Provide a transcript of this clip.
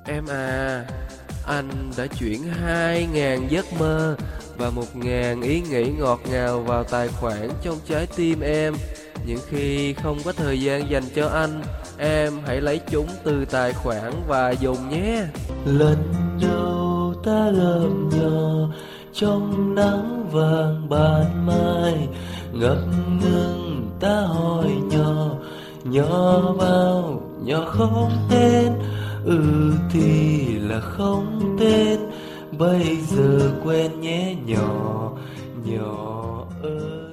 Em à, anh đã chuyển 2.000 giấc mơ và 1.000 ý nghĩ ngọt ngào vào tài khoản trong trái tim em. Những khi không có thời gian dành cho anh, em hãy lấy chúng từ tài khoản và dùng nhé. Lần đầu ta gặp nhau trong nắng vàng ban mai, ngập ngừng ta hỏi nhỏ, nhỏ bao nhỏ không tên, thì là không tên. Bây giờ quên nhé nhỏ, nhỏ ơi.